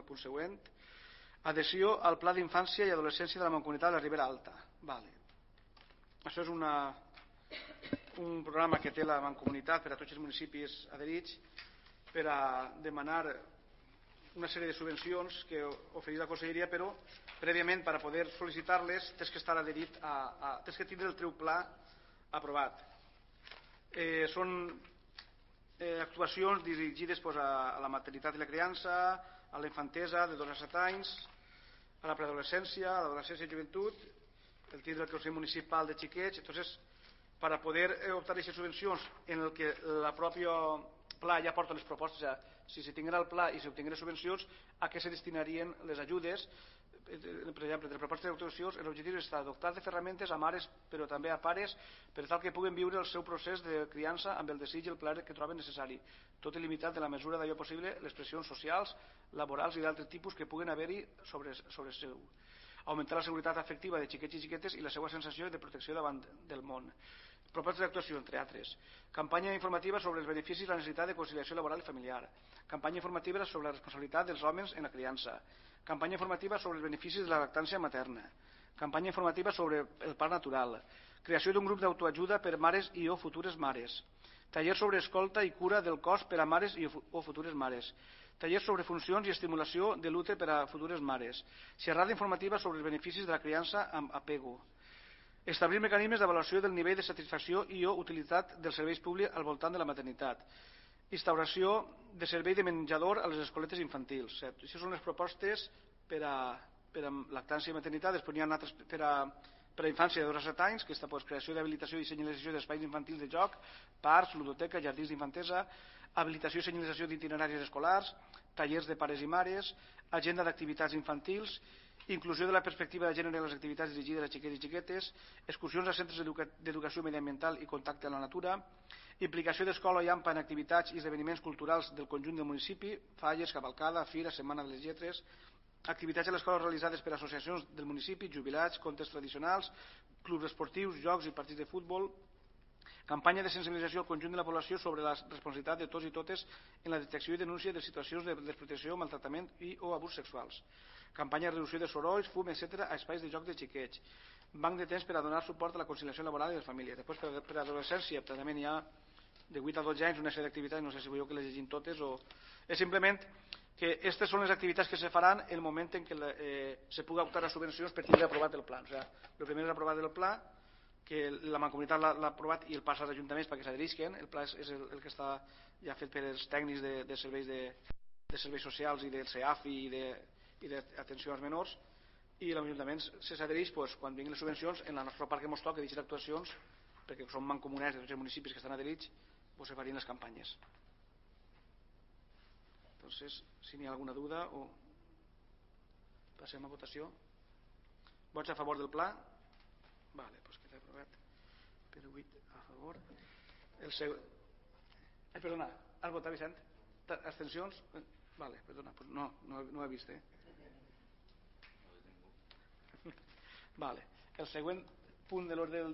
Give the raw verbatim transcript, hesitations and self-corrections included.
punt següent. Adhesió al Pla d'Infància i Adolescència de la Mancomunitat de la Ribera Alta. Vale. Això és una, un programa que té la Mancomunitat per a tots els municipis adherits per a demanar una sèrie de subvencions que ofereix la Conselleria, però prèviament per a poder sol·licitar-les tens que estar adherit a, a tens que tindre el teu pla aprovat. Eh, són eh, actuacions dirigides pues, a, a la maternitat i la criança, a la infantesa de dos a set anys, a la preadolescència, a l'adolescència i joventut, el tindre el Consell Municipal de Xiquets. Entonces, para poder optar a aquestes subvencions en el que la pròpia pla ja porta les propostes, o sigui, si se tinguera el pla i si obtinguera subvencions, a què se destinarien les ajudes. Per exemple, entre propostes d'actuacions, l'objectiu és dotar de ferramentes a mares però també a pares per tal que puguen viure el seu procés de criança amb el desig i el plaer que troben necessari, tot limitat en la mesura d'allò possible les pressions socials, laborals i d'altres tipus que puguen haver-hi sobre, sobre seu. Augmentar la seguretat afectiva de xiquets i xiquetes i la seva sensació de protecció davant del món. Propostes d'actuació, entre altres. Campanya informativa sobre els beneficis i la necessitat de conciliació laboral i familiar. Campanya informativa sobre la responsabilitat dels homes en la criança. Campanya informativa sobre els beneficis de la lactància materna. Campanya informativa sobre el parc natural. Creació d'un grup d'autoajuda per mares i o futures mares. Tallers sobre escolta i cura del cos per a mares i o futures mares. Tallers sobre funcions i estimulació de l'úter per a futures mares. Xerrada informativa sobre els beneficis de la criança amb apego. Establir mecanismes d'avaluació del nivell de satisfacció i o utilitat dels serveis públics al voltant de la maternitat. Instauració de servei de menjador a les escoletes infantils. Això són les propostes per a, per a lactància i maternitat. Després n'hi ha altres per a, per a infància de dos a set anys, que està pues, creació d'habilitació i senyalització d'espais infantils de joc, parcs, ludoteca, jardins d'infantesa, habilitació i senyalització d'itineraris escolars, tallers de pares i mares, agenda d'activitats infantils, inclusió de la perspectiva de gènere en les activitats dirigides a xiquets i xiquetes, excursions a centres d'educació mediambiental i contacte amb la natura, implicació d'escola i AMPA en activitats i esdeveniments culturals del conjunt del municipi, falles, cavalcada, fira, setmana de les lletres, activitats a l'escola realitzades per associacions del municipi, jubilats, contes tradicionals, clubs esportius, jocs i partits de futbol, campanya de sensibilització al conjunt de la població sobre la responsabilitat de tots i totes en la detecció i denúncia de situacions de desprotecció, maltractament i o abús sexuals. Campanya de reducció de sorolls, fum, etcètera a espais de joc de xiquets. Banc de temps per a donar suport a la conciliació laboral i de les famílies. Després, per, per adolescència, també n'hi ha de vuit a dotze anys una sèrie d'activitats, no sé si veieu que les llegim totes o... És simplement que aquestes són les activitats que se faran en el moment en què eh, se pugui optar a subvencions per tindre aprovat el pla. O sigui, el primer és aprovar el pla, que la Mancomunitat l'ha aprovat i el passa als ajuntaments perquè s'adherisquen. El pla és, és el, el que està ja fet per els tècnics de, de, serveis, de, de serveis socials i del CEAF i de i d'atenció als menors, i els ajuntaments se s'adhereix pues, quan vinguin les subvencions en la nostra part que ens toca d'aquestes actuacions, perquè som mancomunats de tots els municipis que estan adherits, pues, se farien les campanyes. Entonces, si n'hi ha alguna duda o passem a votació. Vots a favor del pla? Vale, pues queda aprovat per vuit a favor. El seu... Eh, perdona, has votat, Vicent? Abstencions? Vale, perdona, pues no, no, no ho he vist, eh? Vale. El següent punt de l'ordre del